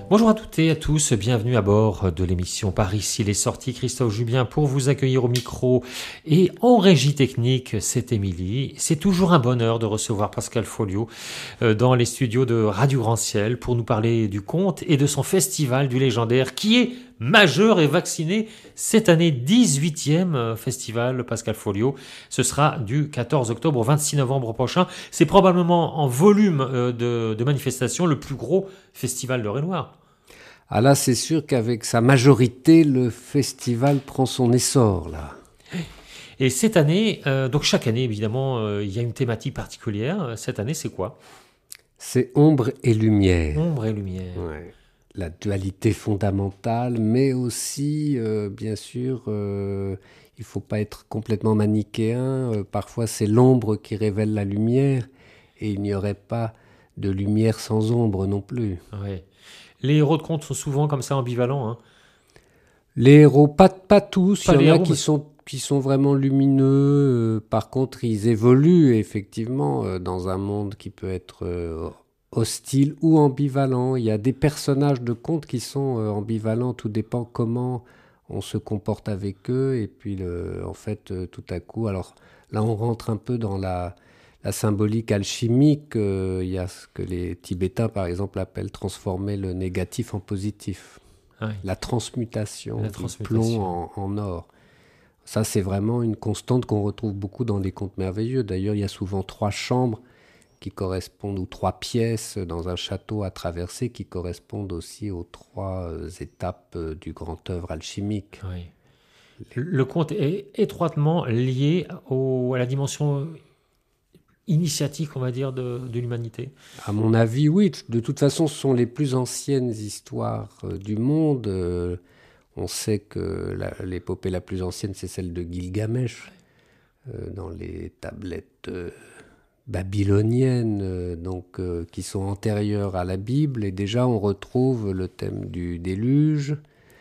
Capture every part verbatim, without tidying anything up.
Bonjour à toutes et à tous, bienvenue à bord de l'émission Par ici les sorties. Christophe Jubien pour vous accueillir au micro et en régie technique, c'est Émilie. C'est toujours un bonheur de recevoir Pascal Folliot dans les studios de Radio Grand Ciel pour nous parler du conte et de son festival du légendaire qui est majeur et vacciné cette année, dix-huitième festival Pascal Folliot. Ce sera du quatorze octobre au vingt-six novembre prochain. C'est probablement en volume de, de manifestations le plus gros festival de Renoir. Ah là, c'est sûr qu'avec sa majorité, le festival prend son essor, là. Et cette année, euh, donc chaque année, évidemment, euh, il y a une thématique particulière. Cette année, c'est quoi ? C'est ombre et lumière. Ombre et lumière. Ouais. La dualité fondamentale, mais aussi, euh, bien sûr, euh, il ne faut pas être complètement manichéen. Euh, parfois, c'est l'ombre qui révèle la lumière, et il n'y aurait pas de lumière sans ombre non plus. Ouais. Les héros de conte sont souvent comme ça ambivalents. Hein. Les héros, pas, pas tous. Pas il y les en a héros, qui mais... sont, qui sont vraiment lumineux. Euh, par contre, ils évoluent effectivement euh, dans un monde qui peut être euh, hostile ou ambivalent. Il y a des personnages de contes qui sont euh, ambivalents. Tout dépend comment on se comporte avec eux. Et puis, le, en fait, euh, tout à coup, alors là, on rentre un peu dans la, la symbolique alchimique. Euh, il y a ce que les Tibétains, par exemple, appellent transformer le négatif en positif. Oui. La transmutation, La du transmutation. plomb en, en or. Ça, c'est vraiment une constante qu'on retrouve beaucoup dans les contes merveilleux. D'ailleurs, il y a souvent trois chambres qui correspondent, ou trois pièces dans un château à traverser qui correspondent aussi aux trois euh, étapes euh, du grand œuvre alchimique. Oui. Le conte est étroitement lié au, à la dimension initiatique, on va dire, de, de l'humanité. À mon avis, oui. De toute façon, ce sont les plus anciennes histoires euh, du monde. Euh, on sait que la, l'épopée la plus ancienne, c'est celle de Gilgamesh, euh, dans les tablettes euh, babyloniennes, euh, donc, euh, qui sont antérieures à la Bible. Et déjà, on retrouve le thème du déluge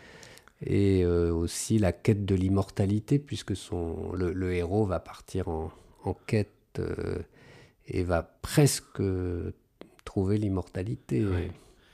et euh, aussi la quête de l'immortalité, puisque son, le, le héros va partir en, en quête euh, et va presque trouver l'immortalité. Ouais.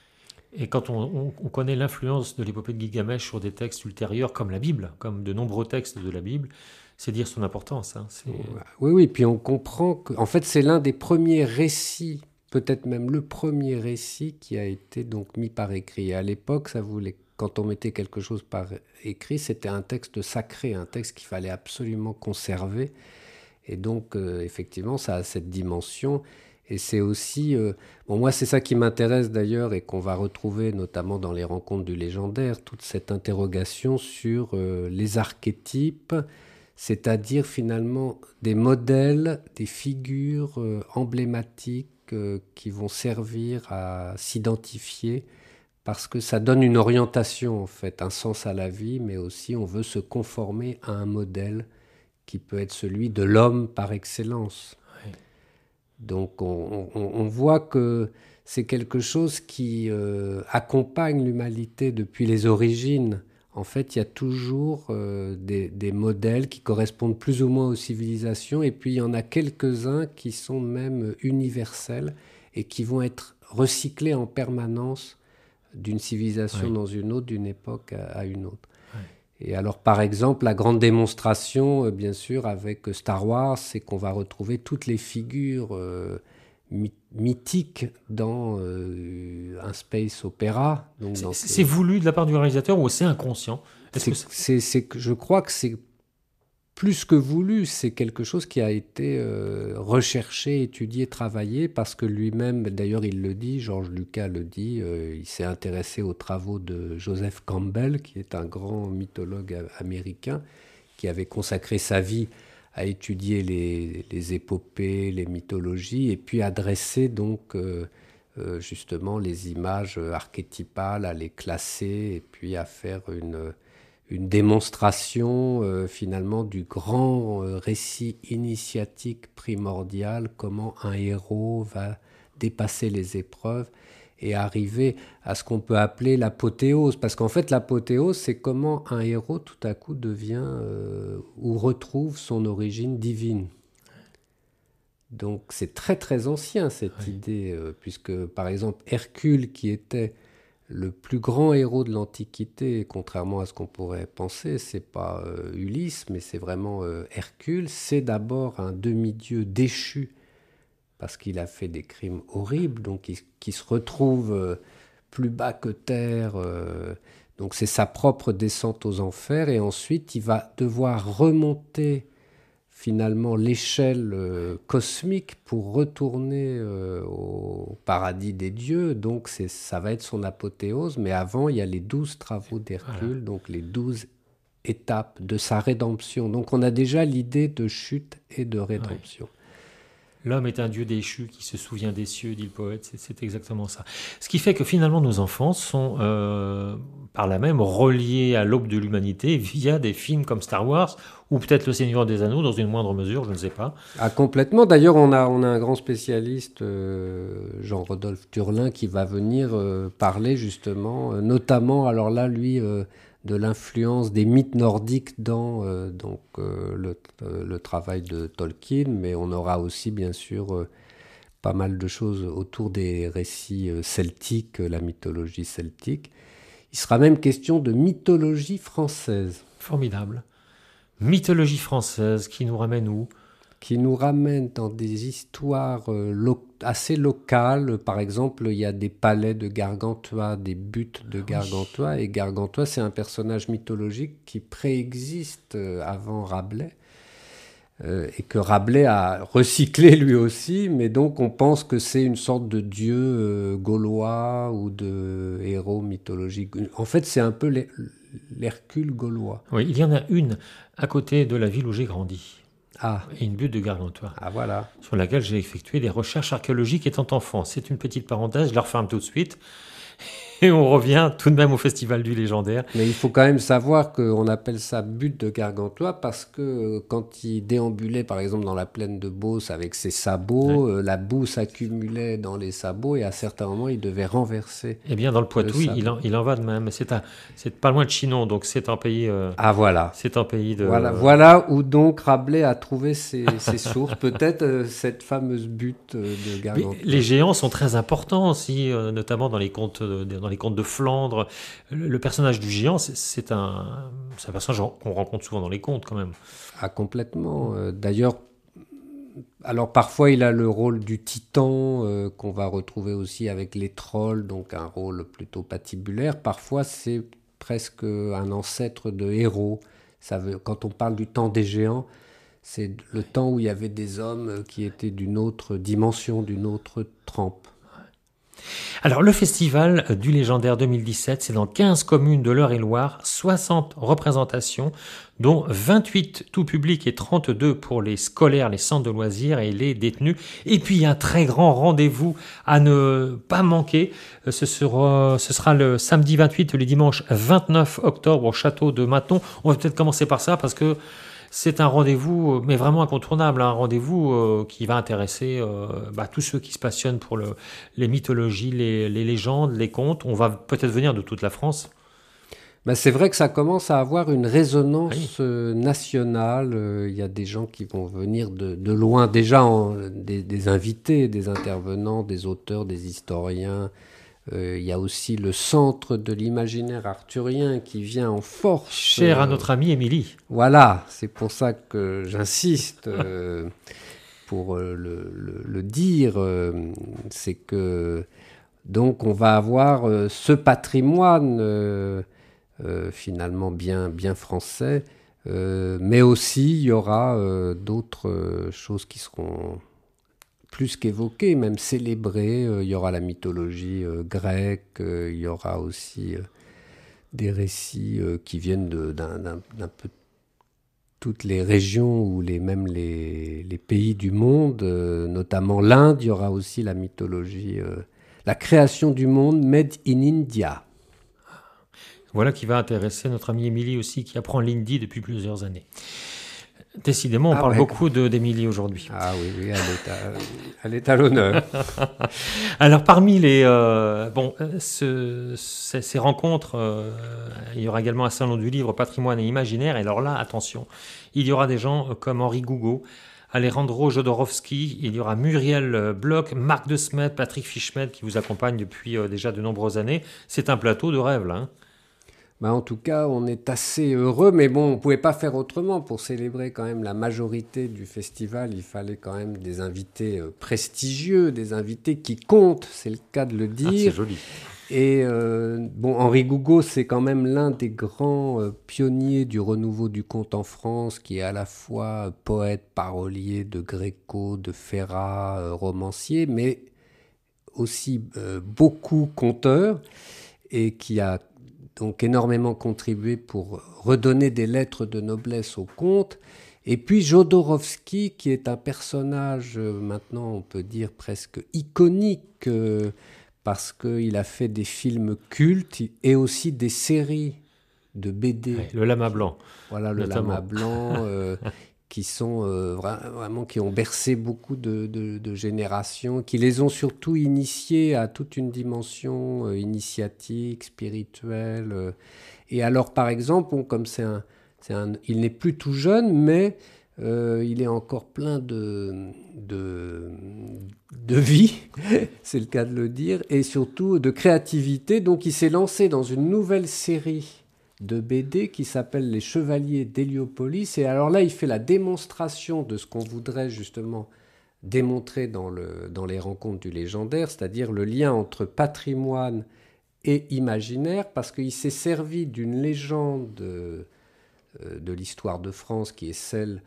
Et quand on, on, on connaît l'influence de l'épopée de Gilgamesh sur des textes ultérieurs comme la Bible, comme de nombreux textes de la Bible, c'est dire son importance. Hein. C'est... Oui, oui, puis on comprend que, en fait, c'est l'un des premiers récits, peut-être même le premier récit qui a été donc mis par écrit. Et à l'époque, ça voulait, quand on mettait quelque chose par écrit, c'était un texte sacré, un texte qu'il fallait absolument conserver. Et donc, euh, effectivement, ça a cette dimension. Et c'est aussi... Euh, bon, moi, c'est ça qui m'intéresse d'ailleurs et qu'on va retrouver notamment dans les rencontres du légendaire, toute cette interrogation sur euh, les archétypes, c'est-à-dire finalement des modèles, des figures euh, emblématiques euh, qui vont servir à s'identifier parce que ça donne une orientation, en fait, un sens à la vie, mais aussi on veut se conformer à un modèle qui peut être celui de l'homme par excellence. Ouais. Donc on, on, on voit que c'est quelque chose qui euh, accompagne l'humanité depuis les origines. En fait, il y a toujours euh, des, des modèles qui correspondent plus ou moins aux civilisations, et puis il y en a quelques-uns qui sont même universels et qui vont être recyclés en permanence d'une civilisation Ouais. dans une autre, d'une époque à, à une autre. Ouais. Et alors, par exemple, la grande démonstration, euh, bien sûr, avec Star Wars, c'est qu'on va retrouver toutes les figures euh, my- mythiques dans euh, un space opéra. Donc C'est, dans c'est, ce... c'est voulu de la part du réalisateur ou c'est inconscient ? Est-ce c'est, que c'est... c'est, c'est, je crois que c'est plus que voulu, c'est quelque chose qui a été euh, recherché, étudié, travaillé, parce que lui-même, d'ailleurs il le dit, George Lucas le dit, euh, il s'est intéressé aux travaux de Joseph Campbell, qui est un grand mythologue américain, qui avait consacré sa vie à étudier les, les épopées, les mythologies, et puis à dresser donc euh, euh, justement les images archétypales, à les classer, et puis à faire une... une démonstration euh, finalement du grand euh, récit initiatique primordial, comment un héros va dépasser les épreuves et arriver à ce qu'on peut appeler l'apothéose. Parce qu'en fait, l'apothéose, c'est comment un héros tout à coup devient euh, ou retrouve son origine divine. Donc c'est très très ancien cette Ouais. idée, euh, puisque par exemple Hercule, qui était le plus grand héros de l'Antiquité, contrairement à ce qu'on pourrait penser, c'est pas euh, Ulysse, mais c'est vraiment euh, Hercule. C'est d'abord un demi-dieu déchu parce qu'il a fait des crimes horribles, donc il, qui se retrouve euh, plus bas que terre. Euh, donc c'est sa propre descente aux enfers, et ensuite il va devoir remonter finalement l'échelle euh, cosmique pour retourner euh, au paradis des dieux. Donc c'est, ça va être son apothéose, mais avant il y a les douze travaux d'Hercule, voilà. Donc les douze étapes de sa rédemption. Donc on a déjà l'idée de chute et de rédemption. Ouais. L'homme est un dieu déchu qui se souvient des cieux, dit le poète, c'est, c'est exactement ça. Ce qui fait que finalement nos enfants sont euh, par là même reliés à l'aube de l'humanité via des films comme Star Wars, ou peut-être Le Seigneur des Anneaux dans une moindre mesure, je ne sais pas. Ah, complètement. D'ailleurs, on a, on a un grand spécialiste, euh, Jean-Rodolphe Turlin, qui va venir euh, parler justement, euh, notamment, alors là, lui... Euh, de l'influence des mythes nordiques dans euh, donc, euh, le, euh, le travail de Tolkien, mais on aura aussi bien sûr euh, pas mal de choses autour des récits euh, celtiques, euh, la mythologie celtique. Il sera même question de mythologie française. Formidable. Mythologie française qui nous ramène où ? Qui nous ramène dans des histoires euh, lo- assez locales. Par exemple, il y a des palais de Gargantua, des buttes de Gargantua. Oui. Et Gargantua, c'est un personnage mythologique qui préexiste euh, avant Rabelais. Euh, et que Rabelais a recyclé lui aussi. Mais donc, on pense que c'est une sorte de dieu euh, gaulois ou de héros mythologique. En fait, c'est un peu l'Her- l'Hercule gaulois. Oui, il y en a une à côté de la ville où j'ai grandi. Ah. Et une butte de Gargantua, ah, voilà. sur laquelle j'ai effectué des recherches archéologiques étant enfant. C'est une petite parenthèse, je la referme tout de suite. Et on revient tout de même au Festival du Légendaire. Mais il faut quand même savoir qu'on appelle ça butte de Gargantua parce que quand il déambulait par exemple dans la plaine de Beauce avec ses sabots, ouais. euh, la boue s'accumulait dans les sabots et à certains moments il devait renverser. Eh bien dans le Poitou, le il, en, il en va de même. C'est, à, c'est pas loin de Chinon, donc c'est un pays... Euh, ah voilà. C'est un pays de... Voilà, voilà où donc Rabelais a trouvé ses, ses sources. Peut-être euh, cette fameuse butte de Gargantua. Mais les géants sont très importants aussi, euh, notamment dans les contes de, dans les contes de Flandre. Le, le personnage du géant, c'est, c'est, un, c'est un personnage qu'on rencontre souvent dans les contes quand même. Ah, complètement. Euh, d'ailleurs, alors parfois il a le rôle du titan euh, qu'on va retrouver aussi avec les trolls, donc un rôle plutôt patibulaire. Parfois c'est presque un ancêtre de héros. Ça veut, quand on parle du temps des géants, c'est le temps où il y avait des hommes qui étaient d'une autre dimension, d'une autre trempe. Alors, le festival du Légendaire deux mille dix-sept, c'est dans quinze communes de l'Eure-et-Loire, soixante représentations, dont vingt-huit tout public et trente-deux pour les scolaires, les centres de loisirs et les détenus. Et puis, un très grand rendez-vous à ne pas manquer. Ce sera, ce sera le samedi vingt-huit et le dimanche vingt-neuf octobre au château de Maton. On va peut-être commencer par ça parce que c'est un rendez-vous, mais vraiment incontournable, un rendez-vous euh, qui va intéresser euh, bah, tous ceux qui se passionnent pour le, les mythologies, les, les légendes, les contes. On va peut-être venir de toute la France. Ben c'est vrai que ça commence à avoir une résonance oui. euh, nationale. Il euh, y a des gens qui vont venir de, de loin, déjà en, des, des invités, des intervenants, des auteurs, des historiens. Il euh, y a aussi le centre de l'imaginaire arthurien qui vient en force. Cher à notre amie Émilie. Voilà, c'est pour ça que j'insiste euh, pour euh, le, le, le dire. Euh, c'est que donc on va avoir euh, ce patrimoine euh, euh, finalement bien, bien français, euh, mais aussi il y aura euh, d'autres euh, choses qui seront plus qu'évoquées, même célébrées. Il y aura la mythologie euh, grecque, euh, il y aura aussi euh, des récits euh, qui viennent de, d'un, d'un, d'un peu toutes les régions ou les, même les, les pays du monde, euh, notamment l'Inde. Il y aura aussi la mythologie, euh, la création du monde made in India. Voilà qui va intéresser notre amie Émilie aussi, qui apprend l'hindi depuis plusieurs années. Décidément, on ah parle ouais. beaucoup de, d'Émilie aujourd'hui. Ah oui, oui, elle est à, elle est à l'honneur. Alors, parmi les... Euh, bon, ce, ces, ces rencontres, euh, il y aura également un salon du livre, patrimoine et imaginaire. Et alors là, attention, il y aura des gens comme Henri Gougaud, Alejandro Jodorowsky, il y aura Muriel Bloch, Marc de Smet, Patrick Fischmet qui vous accompagnent depuis euh, déjà de nombreuses années. C'est un plateau de rêve là. Hein. Bah en tout cas, on est assez heureux, mais bon, on ne pouvait pas faire autrement. Pour célébrer quand même la majorité du festival, il fallait quand même des invités euh, prestigieux, des invités qui comptent, c'est le cas de le dire. Ah, c'est joli. Et euh, bon, Henri Gougaud, c'est quand même l'un des grands euh, pionniers du renouveau du conte en France, qui est à la fois poète, parolier de Gréco, de Ferrat, euh, romancier, mais aussi euh, beaucoup conteur, et qui a donc énormément contribué pour redonner des lettres de noblesse au conte. Et puis Jodorowsky, qui est un personnage, euh, maintenant on peut dire presque iconique, euh, parce qu'il a fait des films cultes et aussi des séries de B D. Ouais, le Lama Blanc. Voilà, le notamment. Lama Blanc, euh, qui sont euh, vra- vraiment qui ont bercé beaucoup de, de- de générations, qui les ont surtout initiés à toute une dimension euh, initiatique, spirituelle. euh. Et alors, par exemple, bon, comme c'est un, c'est un, il n'est plus tout jeune, mais euh, il est encore plein de, de, de vie, c'est le cas de le dire, et surtout de créativité. Donc, il s'est lancé dans une nouvelle série de B D qui s'appelle Les Chevaliers d'Héliopolis. Et alors là, il fait la démonstration de ce qu'on voudrait justement démontrer dans, le, dans les rencontres du légendaire, c'est-à-dire le lien entre patrimoine et imaginaire, parce qu'il s'est servi d'une légende de, de l'histoire de France qui est celle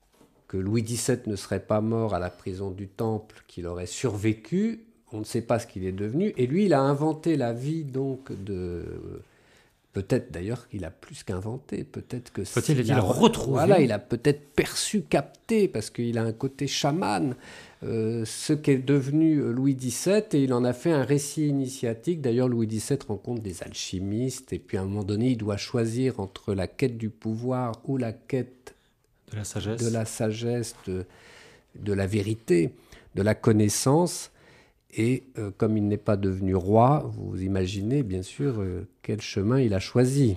que Louis dix-sept ne serait pas mort à la prison du Temple, qu'il aurait survécu. On ne sait pas ce qu'il est devenu. Et lui, il a inventé la vie donc de... Peut-être d'ailleurs qu'il a plus qu'inventé, peut-être que Peut-être s'il a-t-il a retrouvé. Voilà, il a peut-être perçu, capté, parce qu'il a un côté chaman, euh, ce qu'est devenu Louis dix-sept, et il en a fait un récit initiatique. D'ailleurs, Louis dix-sept rencontre des alchimistes, et puis à un moment donné, il doit choisir entre la quête du pouvoir ou la quête De la sagesse. de la sagesse, de, de la vérité, de la connaissance. Et euh, comme il n'est pas devenu roi, vous imaginez bien sûr euh, quel chemin il a choisi.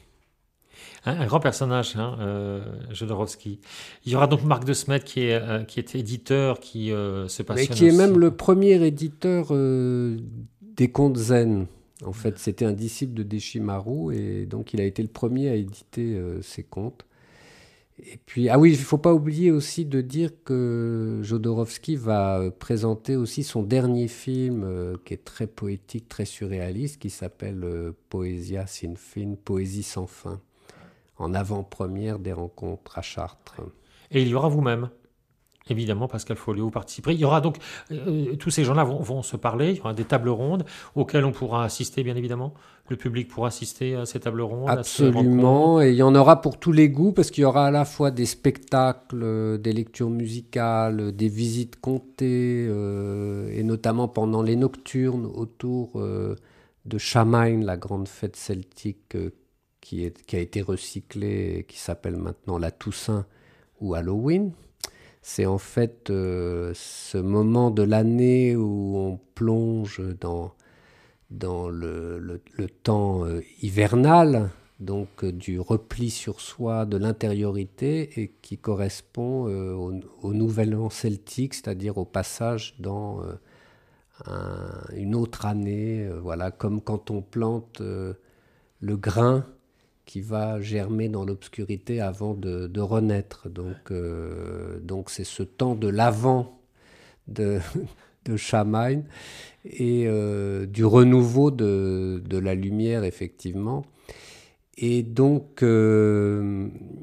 Un, un grand personnage, hein, euh, Jodorowsky. Il y aura donc Marc de Smet qui est, euh, qui est éditeur, qui euh, se Mais passionne qui est aussi. même le premier éditeur euh, des contes zen. En fait, c'était un disciple de Deshimaru, et donc il a été le premier à éditer euh, ses contes. Et puis, ah oui, il ne faut pas oublier aussi de dire que Jodorowsky va euh, présenter aussi son dernier film euh, qui est très poétique, très surréaliste, qui s'appelle euh, Poesia sin fin, Poésie sans fin, en avant-première des rencontres à Chartres. Et il y aura vous-même. Évidemment, Pascal Folliot, vous participerez. Il y aura donc, euh, tous ces gens-là vont, vont se parler, il y aura des tables rondes auxquelles on pourra assister, bien évidemment. Le public pourra assister à ces tables rondes, Absolument, et il y en aura pour tous les goûts, parce qu'il y aura à la fois des spectacles, des lectures musicales, des visites comptées, euh, et notamment pendant les nocturnes autour euh, de Samhain, la grande fête celtique euh, qui, est, qui a été recyclée et qui s'appelle maintenant la Toussaint ou Halloween. C'est en fait euh, ce moment de l'année où on plonge dans, dans le, le, le temps euh, hivernal, donc euh, du repli sur soi, de l'intériorité, et qui correspond euh, au, au nouvel an celtique, c'est-à-dire au passage dans euh, un, une autre année, euh, voilà, comme quand on plante euh, le grain qui va germer dans l'obscurité avant de, de renaître. Donc, euh, donc c'est ce temps de l'avant de, de Samhain et euh, du renouveau de, de la lumière, effectivement. Et donc, euh,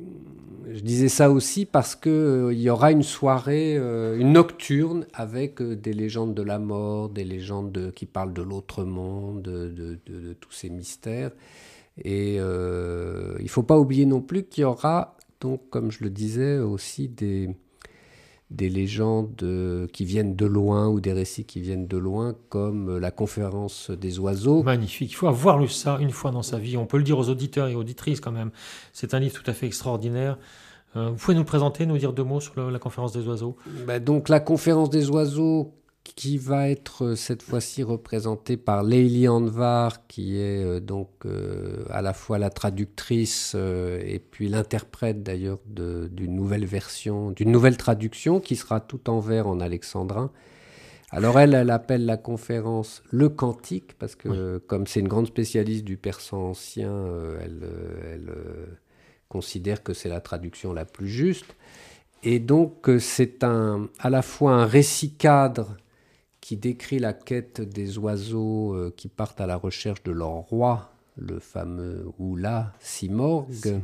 je disais ça aussi parce qu'il euh, y aura une soirée, euh, une nocturne, avec euh, des légendes de la mort, des légendes de, qui parlent de l'autre monde, de, de, de, de tous ces mystères. Et euh, il ne faut pas oublier non plus qu'il y aura, donc, comme je le disais, aussi des, des légendes euh, qui viennent de loin, ou des récits qui viennent de loin, comme la conférence des oiseaux. Magnifique, il faut avoir lu ça une fois dans sa vie. On peut le dire aux auditeurs et auditrices quand même. C'est un livre tout à fait extraordinaire. Euh, vous pouvez nous le présenter, nous dire deux mots sur le, la conférence des oiseaux ? Ben donc la conférence des oiseaux, qui va être cette fois-ci représenté par Leili Anvar, qui est euh, donc euh, à la fois la traductrice euh, et puis l'interprète d'ailleurs de, d'une nouvelle version, d'une nouvelle traduction qui sera tout en vers en alexandrin. Alors elle, elle appelle la conférence le cantique, parce que oui. Comme c'est une grande spécialiste du persan ancien, euh, elle, euh, elle euh, considère que c'est la traduction la plus juste. Et donc c'est un, à la fois un récit cadre qui décrit la quête des oiseaux euh, qui partent à la recherche de leur roi, le fameux Oula Simorgue, Simorgue.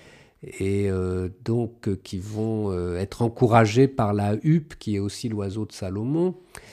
et euh, donc euh, qui vont euh, être encouragés par la huppe, qui est aussi l'oiseau de Salomon,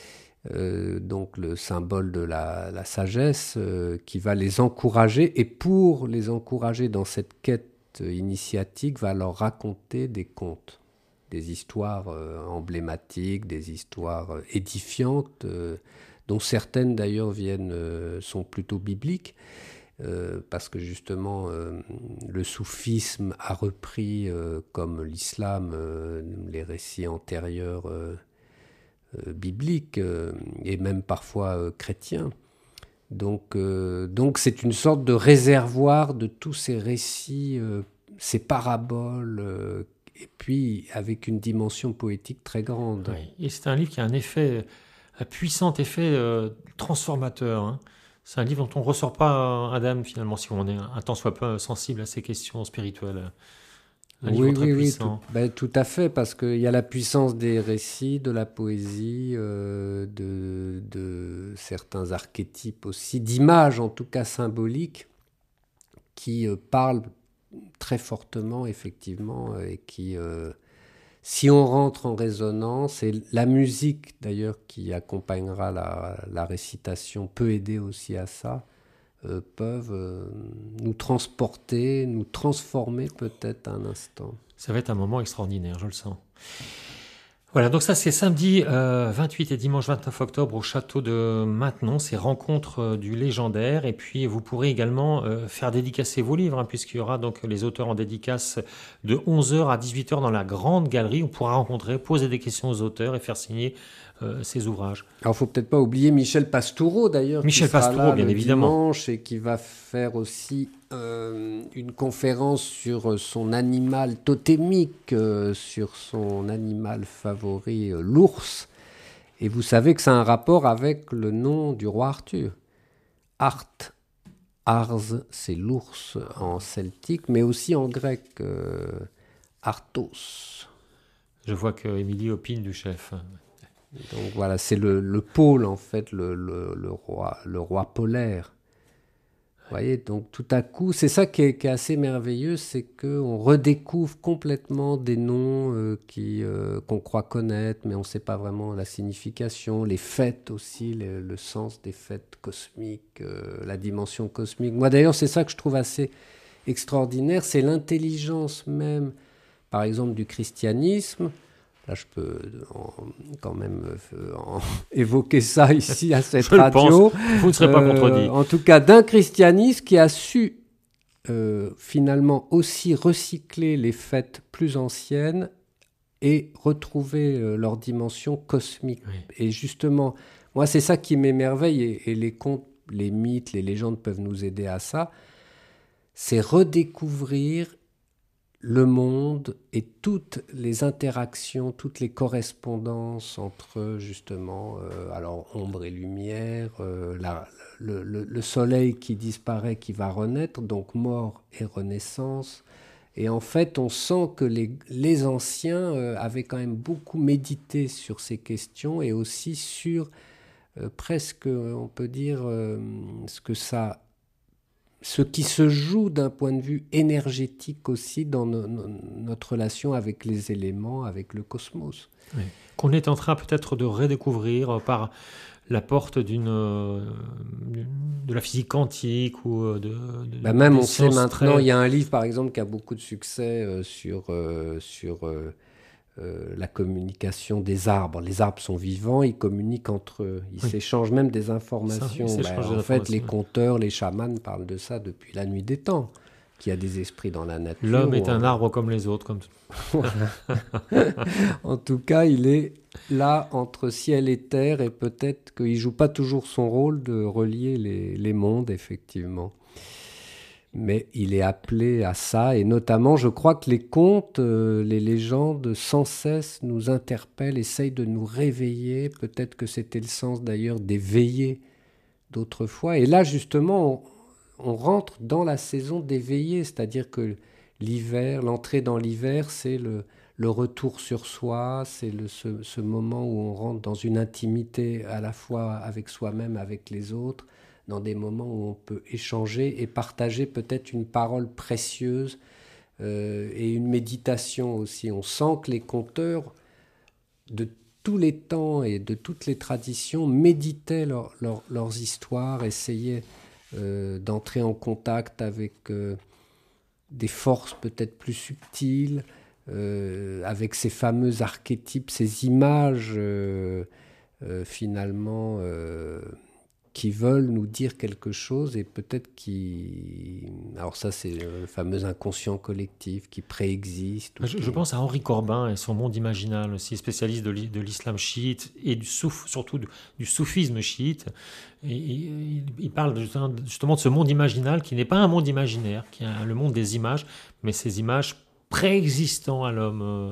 euh, donc le symbole de la, la sagesse, euh, qui va les encourager, et pour les encourager dans cette quête initiatique, va leur raconter des contes. Des histoires euh, emblématiques, des histoires euh, édifiantes, euh, dont certaines d'ailleurs viennent, euh, sont plutôt bibliques, euh, parce que justement euh, le soufisme a repris, euh, comme l'islam, euh, les récits antérieurs euh, euh, bibliques, euh, et même parfois euh, chrétiens. Donc, euh, donc c'est une sorte de réservoir de tous ces récits, euh, ces paraboles, euh, et puis avec une dimension poétique très grande. Oui. Et c'est un livre qui a un effet, un puissant effet euh, transformateur. Hein. C'est un livre dont on ne ressort pas indemne finalement, si on est un tant soit peu sensible à ces questions spirituelles. Un oui, livre très oui, puissant. Oui, tout, ben, tout à fait, parce qu'il y a la puissance des récits, de la poésie, euh, de, de certains archétypes aussi, d'images en tout cas symboliques, qui euh, parlent très fortement, effectivement, et qui, euh, si on rentre en résonance, et la musique d'ailleurs qui accompagnera la, la récitation peut aider aussi à ça, euh, peuvent euh, nous transporter, nous transformer peut-être un instant. Ça va être un moment extraordinaire, je le sens. Voilà, donc ça c'est samedi euh, vingt-huit et dimanche vingt-neuf octobre au château de Maintenon, c'est rencontre euh, du légendaire, et puis vous pourrez également euh, faire dédicacer vos livres, hein, puisqu'il y aura donc les auteurs en dédicace de onze heures à dix-huit heures dans la grande galerie. On pourra rencontrer, poser des questions aux auteurs et faire signer euh, ses ouvrages. Alors il ne faut peut-être pas oublier Michel Pastoureau d'ailleurs, Michel qui sera Pastoureau, là bien le évidemment. dimanche et qui va faire aussi euh, une conférence sur son animal totémique, euh, sur son animal favori, euh, l'ours. Et vous savez que ça a un rapport avec le nom du roi Arthur. Art, Ars, c'est l'ours en celtique, mais aussi en grec, euh, Arthos. Je vois que Émilie opine du chef. Donc voilà, c'est le, le pôle en fait, le, le, le, roi, le roi polaire. Vous voyez, donc tout à coup, c'est ça qui est, qui est assez merveilleux, c'est qu'on redécouvre complètement des noms euh, qui, euh, qu'on croit connaître, mais on ne sait pas vraiment la signification, les fêtes aussi, le, le sens des fêtes cosmiques, euh, la dimension cosmique. Moi d'ailleurs, c'est ça que je trouve assez extraordinaire, c'est l'intelligence même, par exemple, du christianisme. Là, je peux en, quand même euh, en, évoquer ça ici à cette je radio. Le pense. Vous ne serez pas euh, contredit. En tout cas, d'un christianisme qui a su euh, finalement aussi recycler les fêtes plus anciennes et retrouver euh, leur dimension cosmique. Oui. Et justement, moi, c'est ça qui m'émerveille, et, et les contes, les mythes, les légendes peuvent nous aider à ça. C'est redécouvrir le monde et toutes les interactions, toutes les correspondances entre justement, euh, alors ombre et lumière, euh, la, le, le, le soleil qui disparaît, qui va renaître, donc mort et renaissance. Et en fait, on sent que les, les anciens euh, avaient quand même beaucoup médité sur ces questions, et aussi sur euh, presque, on peut dire, euh, ce que ça ce qui se joue d'un point de vue énergétique aussi dans no, no, notre relation avec les éléments, avec le cosmos. Oui. Qu'on est en train peut-être de redécouvrir par la porte d'une, de la physique quantique ou de... de bah même on sait maintenant, très... il y a un livre par exemple qui a beaucoup de succès euh, sur... Euh, sur euh, Euh, la communication des arbres. Les arbres sont vivants, ils communiquent entre eux, ils oui. s'échangent même des informations. Ça, bah, en fait, les conteurs, les chamans parlent de ça depuis la nuit des temps. qu'il y a des esprits dans la nature. L'homme est un on... arbre comme les autres. Comme... En tout cas, il est là entre ciel et terre, et peut-être qu'il ne joue pas toujours son rôle de relier les, les mondes, effectivement. Mais il est appelé à ça, et notamment, je crois que les contes, euh, les légendes, sans cesse nous interpellent, essayent de nous réveiller. Peut-être que c'était le sens d'ailleurs des veillées d'autrefois. Et là, justement, on, on rentre dans la saison des veillées, c'est-à-dire que l'hiver, l'entrée dans l'hiver, c'est le, le retour sur soi, c'est le, ce, ce moment où on rentre dans une intimité à la fois avec soi-même, avec les autres, dans des moments où on peut échanger et partager peut-être une parole précieuse euh, et une méditation aussi. On sent que les conteurs de tous les temps et de toutes les traditions méditaient leur, leur, leurs histoires, essayaient euh, d'entrer en contact avec euh, des forces peut-être plus subtiles, euh, avec ces fameux archétypes, ces images euh, euh, finalement... Euh, qui veulent nous dire quelque chose et peut-être qui... Alors ça, c'est le fameux inconscient collectif qui préexiste. Je, qui... je pense à Henri Corbin et son monde imaginal aussi, spécialiste de, de l'islam chiite et du souf, surtout du, du soufisme chiite. Et, et, il, il parle justement de ce monde imaginal qui n'est pas un monde imaginaire, qui est le monde des images, mais ces images préexistant à l'homme... Euh,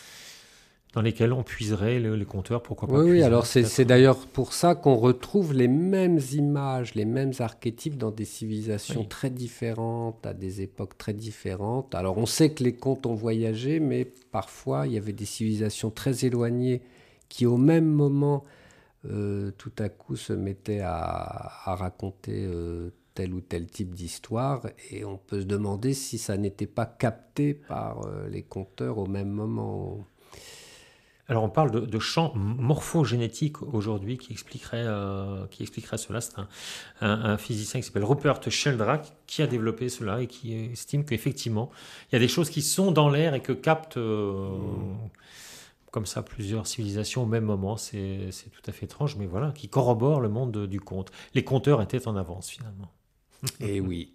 dans lesquels on puiserait les, les conteurs, pourquoi pas. Oui, oui, alors c'est, c'est d'ailleurs pour ça qu'on retrouve les mêmes images, les mêmes archétypes dans des civilisations oui. très différentes, à des époques très différentes. Alors on sait que les contes ont voyagé, mais parfois il y avait des civilisations très éloignées qui au même moment, euh, tout à coup, se mettaient à, à raconter euh, tel ou tel type d'histoire, et on peut se demander si ça n'était pas capté par euh, les conteurs au même moment. Alors on parle de, de champs morphogénétiques aujourd'hui qui expliquerait, euh, qui expliquerait cela. C'est un, un, un physicien qui s'appelle Rupert Sheldrake qui a développé cela et qui estime qu'effectivement il y a des choses qui sont dans l'air et que captent euh, mmh. comme ça plusieurs civilisations au même moment. C'est, c'est tout à fait étrange, mais voilà, qui corrobore le monde de, du conte. Les conteurs étaient en avance finalement. Et oui.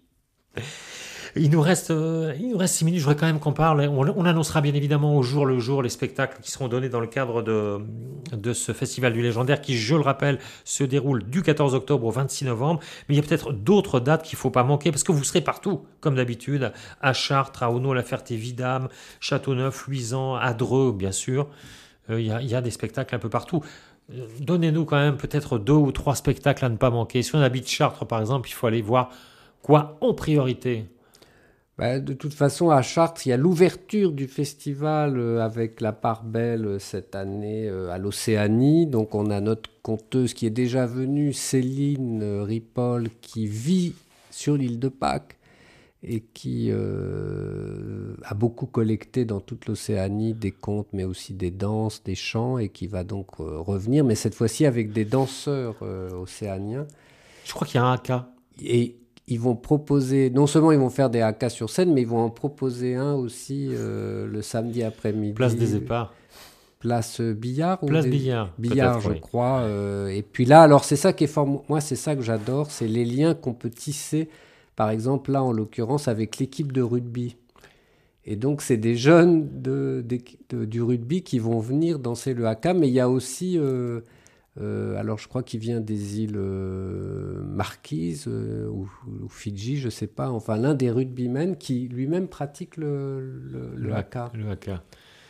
Il nous reste, euh, il nous reste six minutes. Je voudrais quand même qu'on parle. On, on annoncera bien évidemment au jour le jour les spectacles qui seront donnés dans le cadre de, de ce festival du légendaire qui, je le rappelle, se déroule du quatorze octobre au vingt-six novembre. Mais il y a peut-être d'autres dates qu'il ne faut pas manquer parce que vous serez partout, comme d'habitude, à Chartres, à Auneau, La Ferté-Vidame, Châteauneuf, Luisan, à Dreux, bien sûr. Euh, il y a, il y a des spectacles un peu partout. Donnez-nous quand même peut-être deux ou trois spectacles à ne pas manquer. Si on habite Chartres, par exemple, il faut aller voir quoi en priorité. Bah, de toute façon, à Chartres, il y a l'ouverture du festival euh, avec la part belle euh, cette année euh, à l'Océanie. Donc, on a notre conteuse qui est déjà venue, Céline euh, Ripoll, qui vit sur l'île de Pâques et qui euh, a beaucoup collecté dans toute l'Océanie des contes, mais aussi des danses, des chants, et qui va donc euh, revenir, mais cette fois-ci avec des danseurs euh, océaniens. Je crois qu'il y a un haka. Et ils vont proposer, non seulement ils vont faire des hakas sur scène, mais ils vont en proposer un aussi euh, le samedi après-midi. Place des Éparts. Place Billard. Place ou des... Billard. Billard, je oui. crois. Euh, et puis là, alors c'est ça qui est fort. Moi, c'est ça que j'adore, c'est les liens qu'on peut tisser, par exemple, là, en l'occurrence, avec l'équipe de rugby. Et donc, c'est des jeunes de, de, de, du rugby qui vont venir danser le haka, mais il y a aussi... Euh, Euh, alors je crois qu'il vient des îles euh, Marquises euh, ou, ou Fidji, je ne sais pas, enfin l'un des rugbymen qui lui-même pratique le, le, le, le haka. Le haka.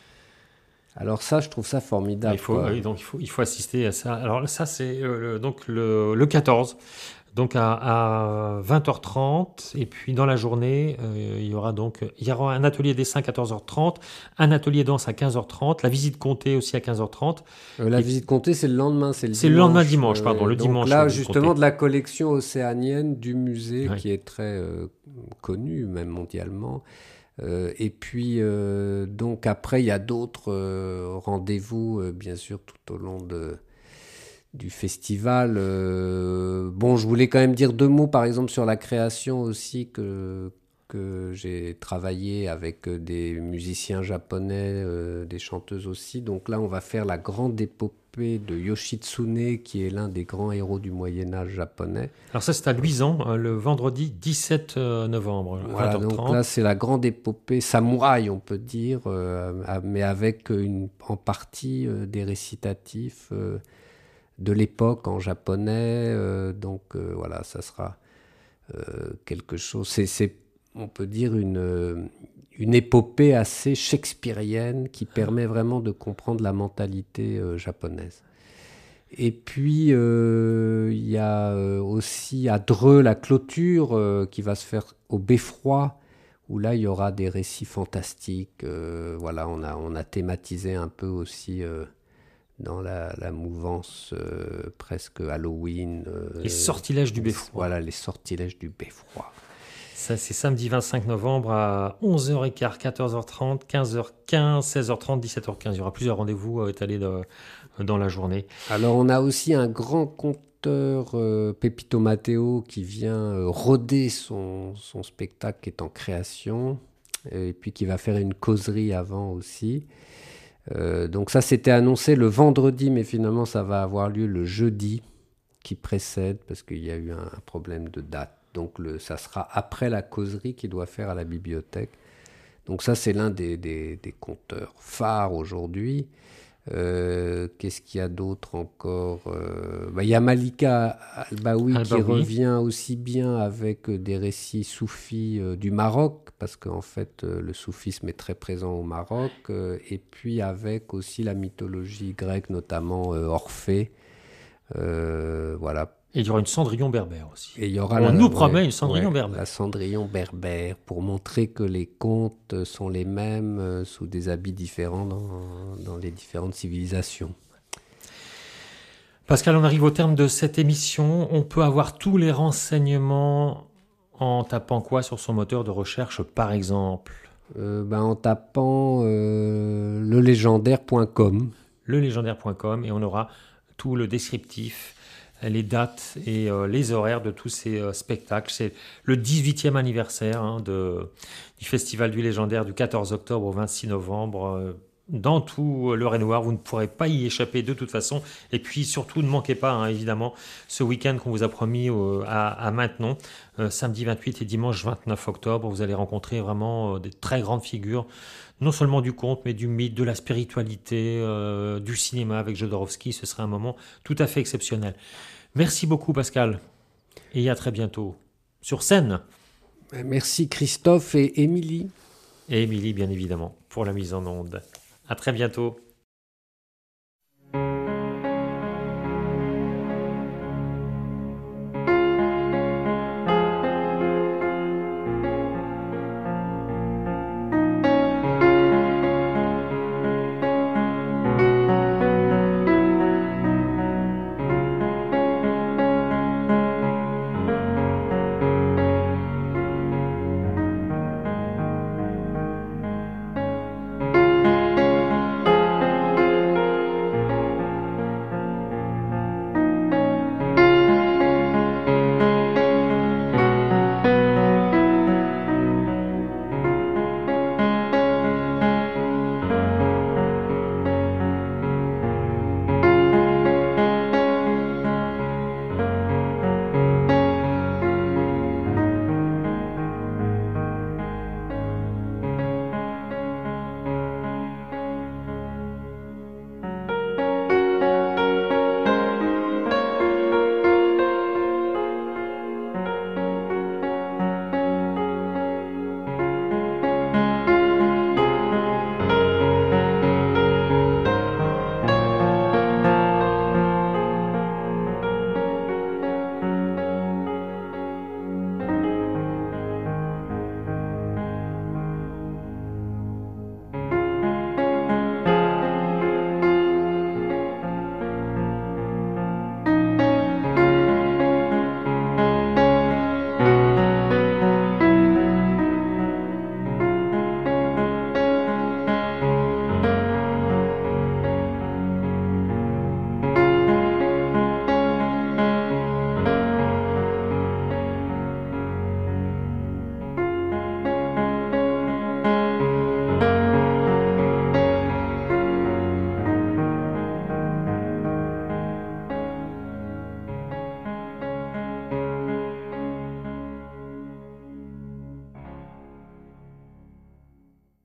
Alors ça, je trouve ça formidable. Il faut, oui, donc il faut, il faut assister à ça. Alors ça, c'est euh, le, donc le, le quatorze, donc à, à vingt heures trente, et puis dans la journée, euh, il y aura donc il y aura un atelier dessin à quatorze heures trente, un atelier danse à quinze heures trente, la visite comptée aussi à quinze heures trente. Euh, la et visite comptée, c'est le lendemain, c'est le c'est dimanche. le lendemain dimanche, pardon, le donc dimanche. Là, justement, de la collection océanienne du musée, oui. qui est très euh, connue, même mondialement. Euh, et puis, euh, donc après, il y a d'autres euh, rendez-vous, euh, bien sûr, tout au long de... du festival. Euh, bon, je voulais quand même dire deux mots, par exemple, sur la création aussi que, que j'ai travaillé avec des musiciens japonais, euh, des chanteuses aussi. Donc là, on va faire la grande épopée de Yoshitsune, qui est l'un des grands héros du Moyen-Âge japonais. Alors ça, c'est à Luisan, le vendredi dix-sept novembre, Voilà, vingt heures trente. donc là, c'est la grande épopée samouraï, on peut dire, euh, mais avec une, en partie euh, des récitatifs euh, de l'époque en japonais. Euh, donc euh, voilà, ça sera euh, quelque chose. C'est, c'est, on peut dire, une, une épopée assez shakespearienne qui permet vraiment de comprendre la mentalité euh, japonaise. Et puis, euh, il y a euh, aussi à Dreux la clôture euh, qui va se faire au Beffroi, où là, il y aura des récits fantastiques. Euh, voilà, on a, on a thématisé un peu aussi euh, dans la, la mouvance euh, presque Halloween. Euh, les sortilèges du Beffroi. Voilà, les sortilèges du Beffroi. Ça, c'est samedi vingt-cinq novembre à onze heures quinze, quatorze heures trente, quinze heures quinze, seize heures trente, dix-sept heures quinze. Il y aura plusieurs rendez-vous étalés de, dans la journée. Alors, on a aussi un grand conteur, euh, Pepito Matteo, qui vient euh, roder son, son spectacle qui est en création, et puis qui va faire une causerie avant aussi. Euh, donc ça, c'était annoncé le vendredi, mais finalement, ça va avoir lieu le jeudi qui précède, parce qu'il y a eu un, un problème de date. Donc le, ça sera après la causerie qu'il doit faire à la bibliothèque. Donc ça, c'est l'un des, des, des conteurs phares aujourd'hui. Euh, qu'est-ce qu'il y a d'autre encore euh, bah, il y a Malika Albaoui Albaoui. qui revient aussi bien avec des récits soufis euh, du Maroc, parce qu'en fait euh, le soufisme est très présent au Maroc, euh, et puis avec aussi la mythologie grecque, notamment euh, Orphée. Euh, voilà. Et il y aura une Cendrillon berbère aussi. Et il y aura On la, nous promet ouais, une Cendrillon ouais, berbère. La Cendrillon berbère, pour montrer que les contes sont les mêmes euh, sous des habits différents dans, dans les différentes civilisations. Pascal, on arrive au terme de cette émission. On peut avoir tous les renseignements en tapant quoi sur son moteur de recherche, par exemple euh, ben, En tapant euh, le légendaire point com. le légendaire point com, et on aura tout le descriptif, les dates et euh, les horaires de tous ces euh, spectacles. C'est le dix-huitième anniversaire hein, de, du Festival du Légendaire du quatorze octobre au vingt-six novembre. Euh, dans tout le Renoir, vous ne pourrez pas y échapper de toute façon. Et puis surtout, ne manquez pas, hein, évidemment, ce week-end qu'on vous a promis euh, à, à Maintenon, euh, samedi vingt-huit et dimanche vingt-neuf octobre. Vous allez rencontrer vraiment euh, des très grandes figures, non seulement du conte, mais du mythe, de la spiritualité, euh, du cinéma avec Jodorowsky. Ce sera un moment tout à fait exceptionnel. Merci beaucoup Pascal, et à très bientôt sur scène. Merci Christophe et Émilie. Et Émilie, bien évidemment, pour la mise en onde. À très bientôt.